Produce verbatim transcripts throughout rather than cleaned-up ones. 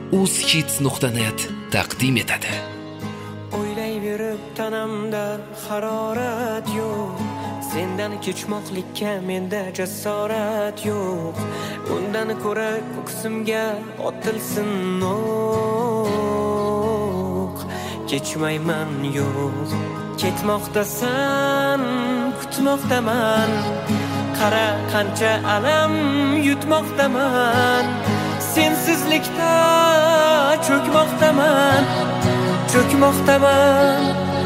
uzhits nuqta net taqdim etadi. O'ylayverib tanamda harorat yo'q, sendan kechmoqlikka menda jasorat yo'q. Undan ko'ra ko'ksimga otilsin o'q, kechmayman yo'q. Ketmoqdasan, kutmoqdaman, qara qancha alam yutmoqdaman. Sensizlikda cho'kmoqdaman, cho'kmoqdaman.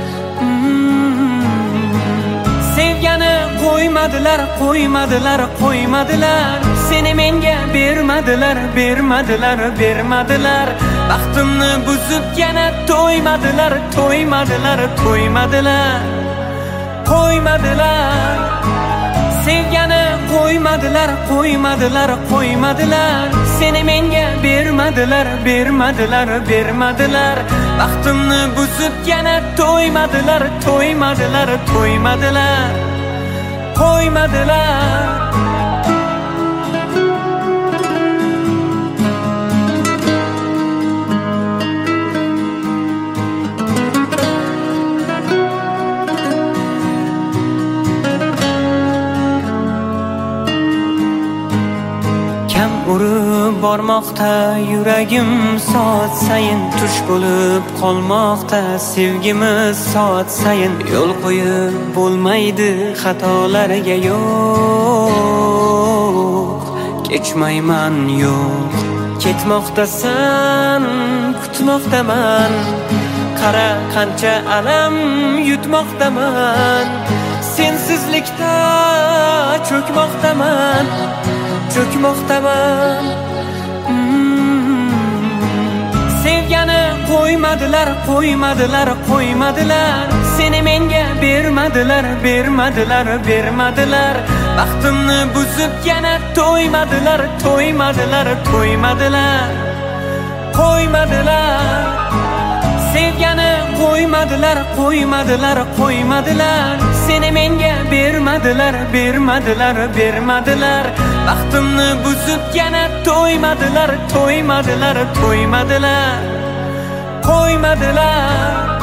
Sevgani qo'ymadilar, qo'ymadilar, qo'ymadilar. Seni menga bermadilar, bermadilar, bermadilar. Baxtimni buzib yana to'ymadilar, to'ymadilar, to'ymadilar, qo'ymadilar. Sevgani qo'ymadilar, qo'ymadilar, qo'ymadilar. Seni menga bermadilar, bermadilar, bermadilar. Baxtimni buzib yana to'ymadilar, to'ymadilar, to'ymadilar, qo'ymadilar. Urib bormoqda yuragim soat sayin, tush bo'lib qolmoqda sevgimiz soat sayin. Yo'l qo'yib bo'lmaydi xatolarga yo'q, kechmayman yo'q. Ketmoqdasan, kutmoqdaman, qara qancha alam yutmoqdaman. Sensizlikda cho'kmoqdaman, cho'kmoqdaman. Sevgani qo'ymadilar, qo'ymadilar, qo'ymadilar. Seni menga bermadilar, bermadilar, bermadilar. Baxtimni buzib yana to'ymadilar, to'ymadilar, to'ymadilar, qo'ymadilar. Sevgani qo'ymadilar, qo'ymadilar, qo'ymadilar. Seni menga bermadilar, bermadilar, bermadilar. Baxtimni buzib yana to'ymadilar, to'ymadilar, to'ymadilar, qo'ymadilar.